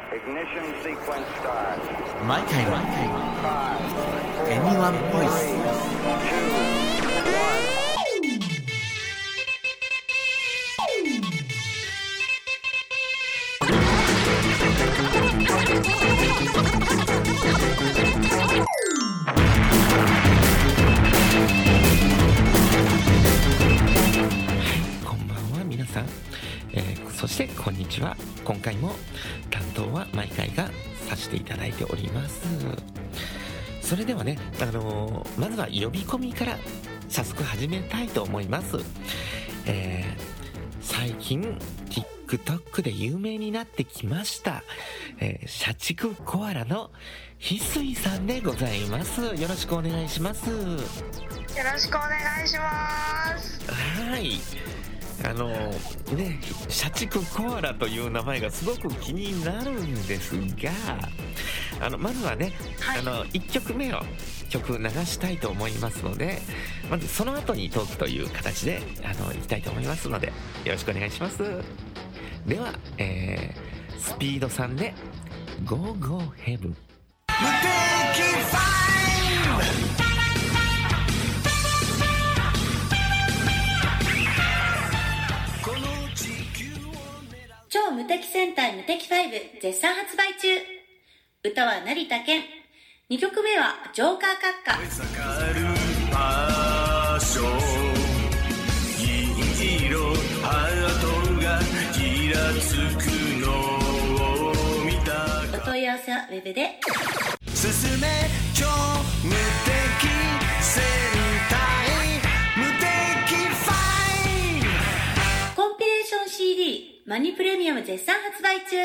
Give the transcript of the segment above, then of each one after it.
毎回のエニワンボイス。こんばんは皆さん、そしてこんにちは。今回も担当は毎回がさせていただいております。それではね、まずは呼び込みから早速始めたいと思います。最近 TikTok で有名になってきました、社畜コアラの翡翠さんでございます。よろしくお願いします。 よろしくお願いします。 はい、社畜コアラという名前がすごく気になるんですが、まずはね、 はい、 1曲目を曲流したいと思いますので、まずその後にトークという形でいきたいと思いますので、よろしくお願いします。では、スピードさんで Go Go Heaven。 超無敵戦隊無敵5絶賛発売中。歌は成田健。2曲目はジョーカー閣下。銀色ハートがギラつくのを見た。お問い合わせはウェブで。進め超無敵戦隊無敵5。コンピレーション CD マニプレミアム絶賛発売中。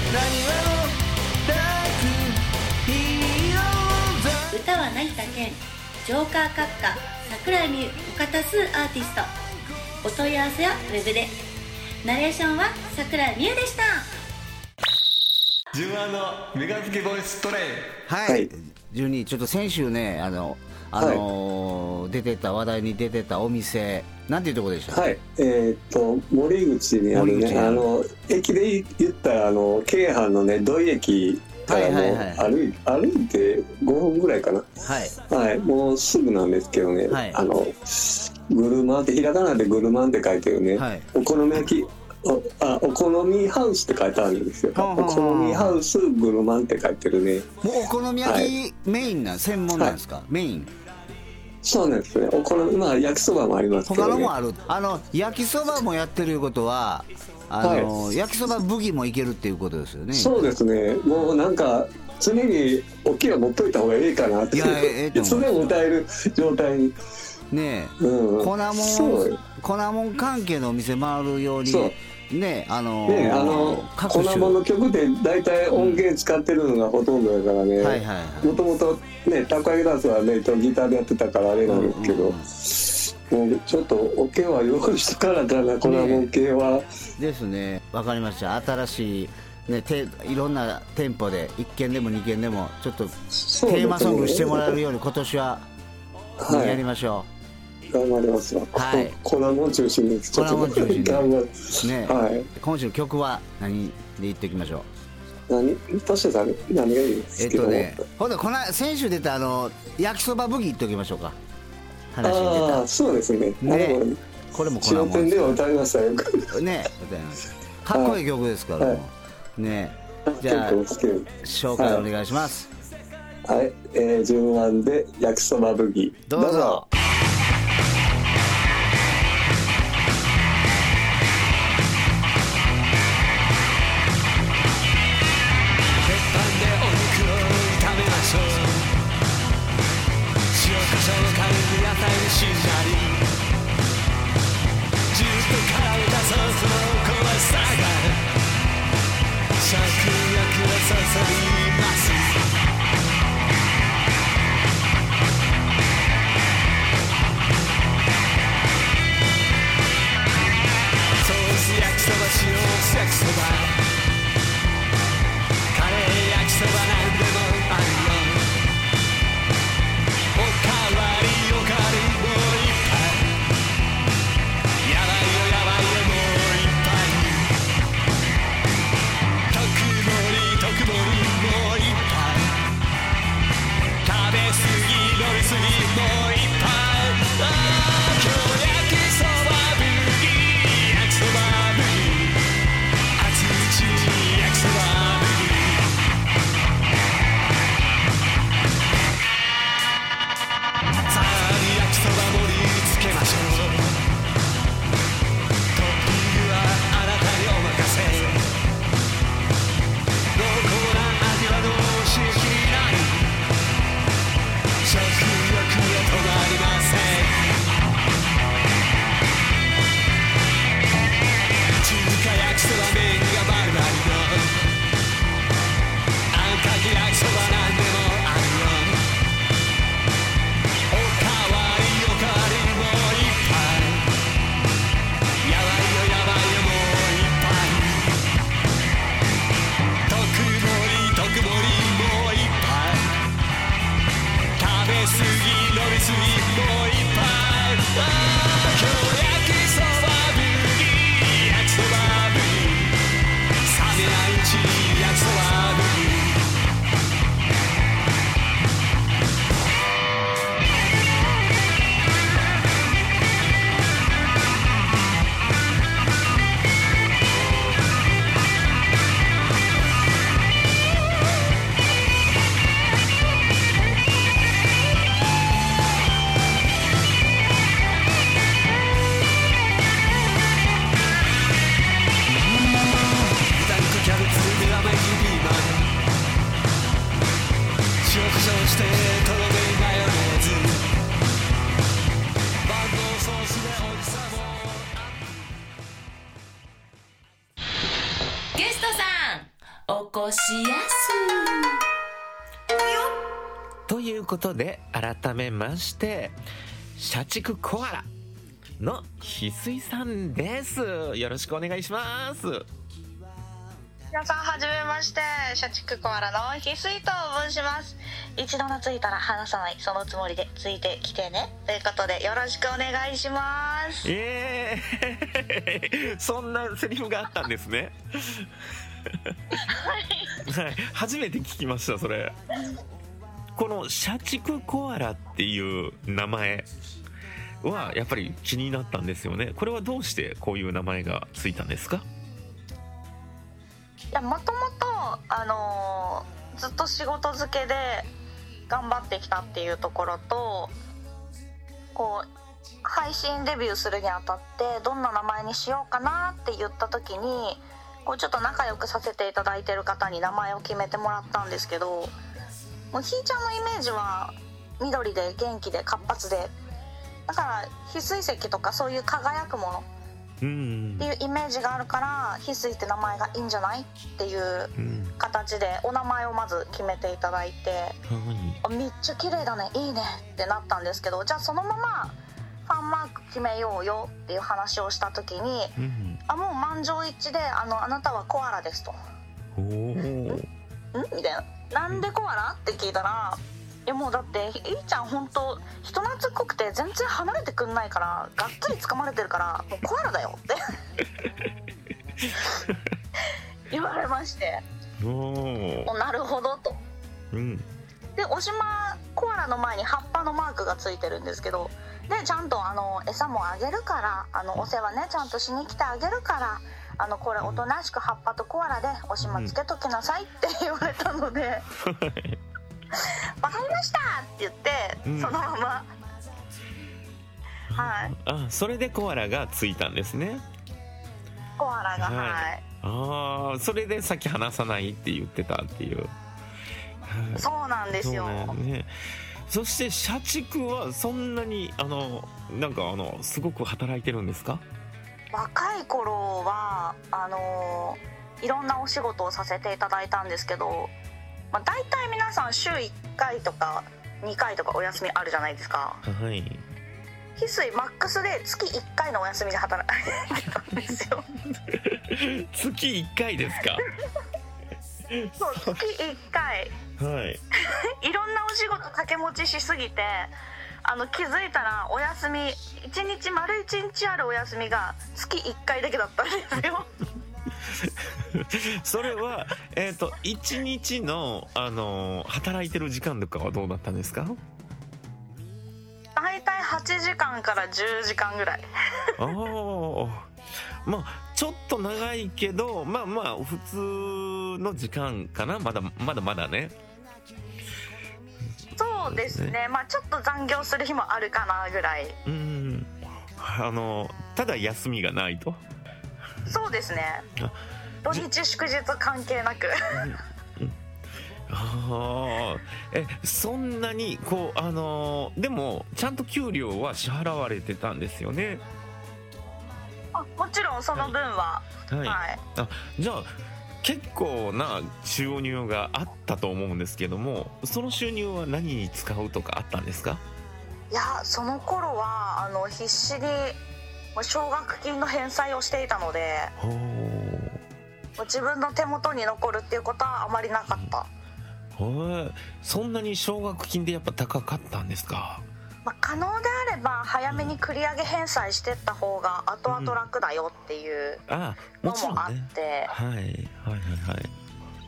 歌は成田健、ジョーカー閣下、桜井美優他多数アーティスト。お問い合わせはウェブで。ナレーションは桜井美優でした。 順安のメガ付けボイストレイン。 はい、12ちょっと先週ね出てた話題に出てたお店、なんていうところでした？ はい、森口にあるね、駅で言ったら京阪のね土井駅からも歩いて5分ぐらいかな。はい、もうすぐなんですけどね、はい、グルマンってひらがなでグルマンって書いてるね、はい、お好み焼きお好みハウスって書いてあるんですよ。お好みハウスグルマンって書いてるね。 もうお好み焼きメインな、専門なんですか？メイン。 そうなんですね。お好み、焼きそばもありますけどね。 他のもある。焼きそばもやってるいうことは焼きそばブギもいけるっていうことですよね。 そうですね。もうなんか常に大きいの持っといた方がいいかなって。いつでも歌える状態にねえ、粉もん関係のお店回るようにね、粉もんの曲で大体音源使ってるのがほとんどだからね。もともとね、たこ焼きダンスはねギターでやってたからあれなんですけど、もうちょっとおけは用意してからかな、粉もん系は。 ですね。わかりました。新しいね、いろんな店舗で1軒でも2軒でもちょっとテーマソングしてもらえるように今年はやりましょう。頑張りますわ。はい。粉もん中心に粉もん中心に頑張る。 ね。はい。今週の曲は何で言っていきましょう。 トシさん何がいいですか？ ほんで先週出た焼きそばブギ言っておきましょうか。 話に出た。そうですね。 これも粉もん。白ペンでは歌いましたよ。 ね、歌いました。かっこいい曲ですから。ね。じゃあ紹介お願いします。 はい、順番で焼きそばブギどうぞ。 特盛り特焼きそばブギしてとろめマヨネーズ万能ソースでおじさもゲストさんお越しやすということで改めまして社畜コアラの翡翠さんです。よろしくお願いします。 皆さんはじめまして、社畜コアラの翡翠と申します。一度懐いたら離さない、そのつもりでついてきてねということでよろしくお願いします。 そんなセリフがあったんですねはい、はい、初めて聞きました。それこの社畜コアラっていう名前はやっぱり気になったんですよね。これはどうしてこういう名前がついたんですか？ いや、もともとずっと仕事漬けで頑張ってきたっていうところと、こう配信デビューするにあたってどんな名前にしようかなって言った時に、こうちょっと仲良くさせていただいてる方に名前を決めてもらったんですけど、もうひーちゃんのイメージは緑で元気で活発で、だから翡翠石とかそういう輝くものっていうイメージがあるから、翡翠って名前がいいんじゃないっていう形でお名前をまず決めていただいて、めっちゃ綺麗だね、いいねってなったんですけど、じゃあそのままファンマーク決めようよっていう話をした時に、もう満場一致であなたはコアラですと。んみたいな。なんでコアラって聞いたら、いやもうだっていーちゃん本当人懐っこくて全然離れてくんないから、がっつり掴まれてるからもうコアラだよって言われまして、なるほどと、でおしまコアラの前に葉っぱのマークがついてるんですけど、でちゃんと餌もあげるから、お世話ねちゃんとしに来てあげるから、これおとなしく葉っぱとコアラでおしまつけときなさいって言われたのでわかりましたって言って、そのままはい。 それでコアラがついたんですね。 コアラが、 はい。それでさっき話さないって言ってたっていう、 そうなんですよ。 そして社畜はそんなになんかすごく働いてるんですか？ 若い頃はいろんなお仕事をさせていただいたんですけど、大体皆さん週1回とか2回とかお休みあるじゃないですか。 はい。 翡翠マックスで月1回のお休みで働いてたんですよ月1回ですか？ そう、月1回はいいろんなお仕事掛け持ちしすぎて、気づいたらお休み丸1日あるお休みが月1回だけだったんですよそれは1日の働いてる時間とかはどうだったんですか？ だいたい8時間から10時間ぐらいまあちょっと長いけど、まあ普通の時間かな。まだね。 そうですね。まあちょっと残業する日もあるかなぐらい。 ただ休みがないと。 そうですね。土日祝日関係なくそんなにこうでもちゃんと給料は支払われてたんですよね？ もちろんその分は、 じゃあ結構な収入があったと思うんですけども、その収入は何に使うとかあったんですか？ いや、その頃は必死に奨学金の返済をしていたので、自分の手元に残るっていうことはあまりなかった。 そんなに奨学金でやっぱ高かったんですか？ 可能であれば早めに繰り上げ返済してった方が後々楽だよっていうのもあって、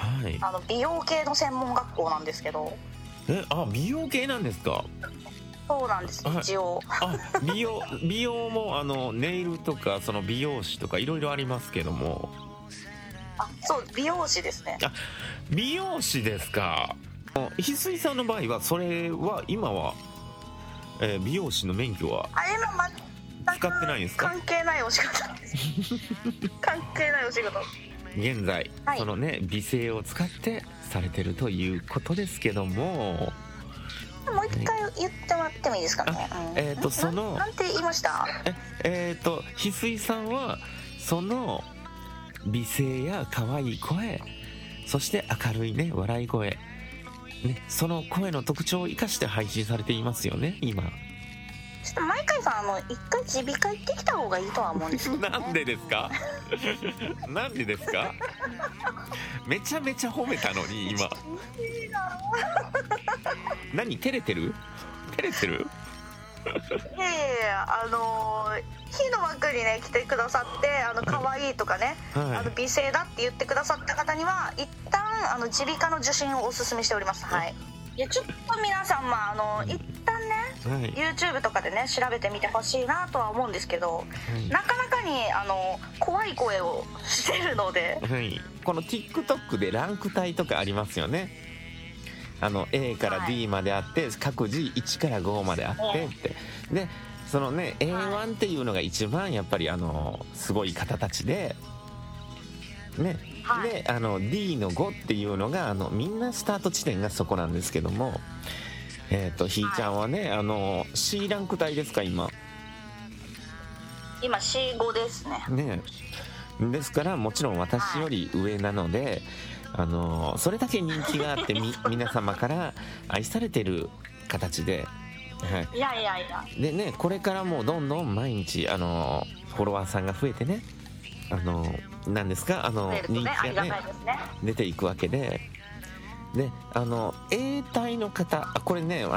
はい、 美容系の専門学校なんですけど。 美容系なんですか？ そうなんです、一応。 美容もネイルとかその美容師とかいろいろありますけども。 そう美容師ですね。 美容師ですか。翡翠さんの場合はそれは今は、美容師の免許は使ってないんですか？ 関係ないお仕事関係ないお仕事現在、はい、そのね美声を使ってされてるということですけども、 もう一回言ってもらってもいいですかね。 そのなんて言いました？ 翡翠さんはその美声や可愛い声、そして明るいね笑い声、ね、その声の特徴を生かして配信されていますよね今。 ちょっと毎回さん一回耳鼻科行ってきた方がいいとは思うんですけど、ね、 なんでですかなんでですかめちゃめちゃ褒めたのに今何照れてるいや火の枠にね来てくださって可愛いとかね、はい、美声だって言ってくださった方には一旦耳鼻科の受診をお勧めしております。はい。いやちょっと皆さん一旦ね、はい、YouTube とかでね調べてみてほしいなとは思うんですけど、はい、なかなかに怖い声をしてるので、 はい、この TikTok でランク帯とかありますよね。A から D まであって、はい、各自1から5まであってって、でそのね A1 っていうのが一番やっぱりすごい方たちでね、はい、でD の5っていうのがみんなスタート地点がそこなんですけども、ひーちゃんはね、はい、C ランク帯ですか今 C5 ですね。 ですからもちろん私より上なので、はい、それだけ人気があって皆様から愛されてる形で、はい、 いやでねこれからもどんどん毎日フォロワーさんが増えてね何ですか人気がね出ていくわけで、A 帯の方これね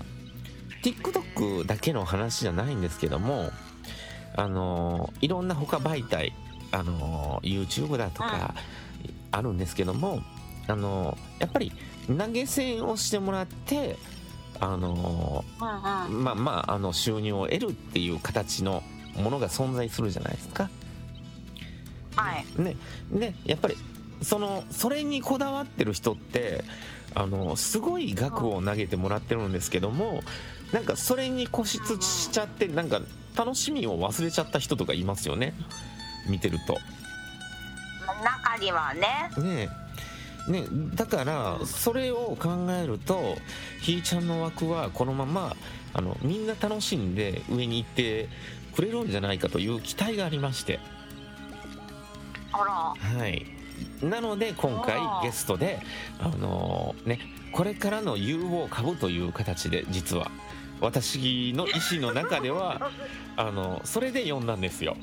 TikTok だけの話じゃないんですけどもいろんな他媒体YouTube だとかあるんですけどもやっぱり投げ銭をしてもらって収入を得るっていう形のものが存在するじゃないですか。 はい。 ね、やっぱりそれにこだわってる人ってすごい額を投げてもらってるんですけども、なんかそれに固執しちゃってなんか楽しみを忘れちゃった人とかいますよね、見てると。 中にはね。 だからそれを考えるとひーちゃんの枠はこのままみんな楽しんで上に行ってくれるんじゃないかという期待がありまして、はい、なので今回ゲストでこれからの有望株という形で実は私の意思の中ではそれで呼んだんですよ。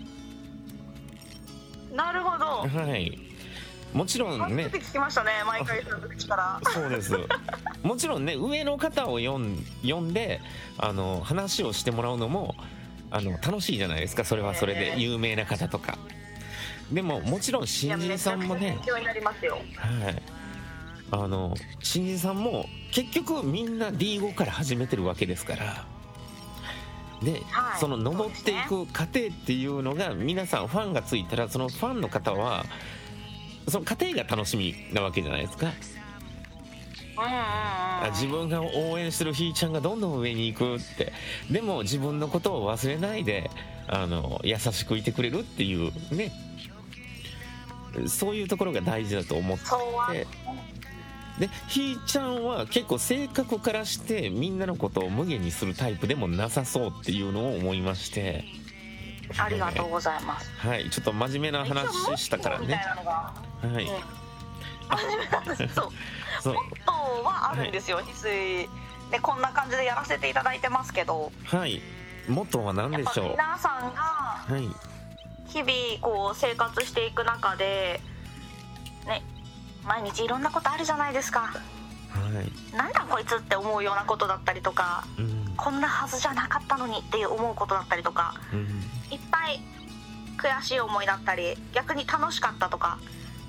なるほど。 はい。もちろんね。 初めて聞きましたね、毎回その口から。 そうです。もちろんね、上の方を呼んで話をしてもらうのも楽しいじゃないですか。それはそれで有名な方とか。でももちろん新人さんもね。 勉強になりますよ。 はい。新人さんも結局みんな D5 から始めてるわけですから。で、はい、その登っていく過程っていうのが皆さんファンがついたらそのファンの方はその過程が楽しみなわけじゃないですか。自分が応援してるひーちゃんがどんどん上に行くって、でも自分のことを忘れないで優しくいてくれるっていうね、そういうところが大事だと思って、でひーちゃんは結構性格からしてみんなのことを無限にするタイプでもなさそうっていうのを思いまして、 ありがとうございます。 はい、ちょっと真面目な話したからね。はい。 真面目なんです。そう。モットーはあるんですよ。翡翠でこんな感じでやらせていただいてますけど。 はい。モットーは何でしょう。 皆さんが日々こう生活していく中でね、毎日いろんなことあるじゃないですか。はい。なんだこいつって思うようなことだったりとか、こんなはずじゃなかったのにっていう思うことだったりとか。いっぱい悔しい思いだったり逆に楽しかったとか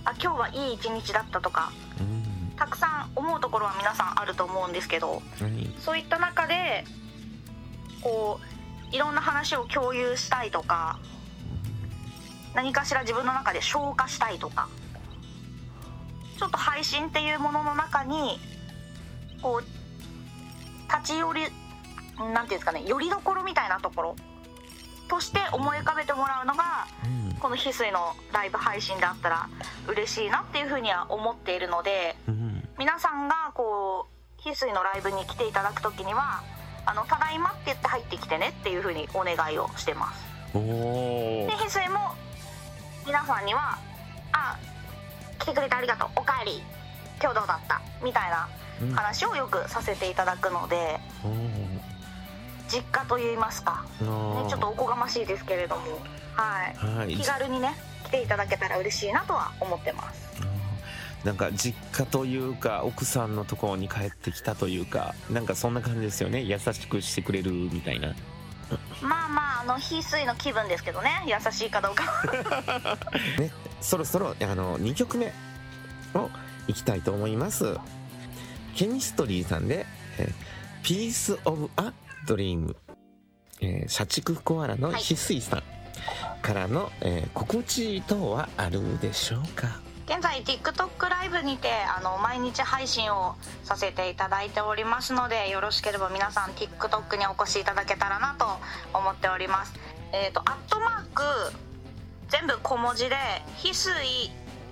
今日はいい一日だったとか、たくさん思うところは皆さんあると思うんですけど、そういった中でこういろんな話を共有したいとか、何かしら自分の中で消化したいとか、ちょっと配信っていうものの中にこう立ち寄り、なんていうんですかね、よりどころみたいなところとして思い浮かべてもらうのが、この翡翠のライブ配信であったら嬉しいなっていうふうには思っているので、皆さんがこう翡翠のライブに来ていただくときにはただいまって言って入ってきてねっていうふうにお願いをしてます。で翡翠も皆さんには来てくれてありがとう、おかえり、今日どうだったみたいな話をよくさせていただくので、実家といいますか、ね、ちょっとおこがましいですけれども、気軽にね来ていただけたら嬉しいなとは思ってます。 なんか実家というか奥さんのところに帰ってきたというか、なんかそんな感じですよね。優しくしてくれるみたいな。 まあ翡翠の気分ですけどね、優しいかどうかね、そろそろ2曲目をいきたいと思います。ケミストリーさんでピースオブアドリーム、社畜コアラの翡翠さんからの、心地等はあるでしょうか。 現在 TikTok ライブにて毎日配信をさせていただいておりますので、よろしければ皆さん TikTok にお越しいただけたらなと思っております。アットマーク全部小文字で翡翠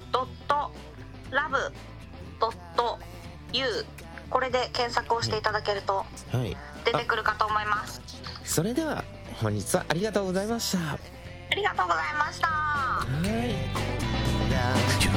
.love.you、 これで検索をしていただけると出てくるかと思います。 それでは本日はありがとうございました。 ありがとうございました。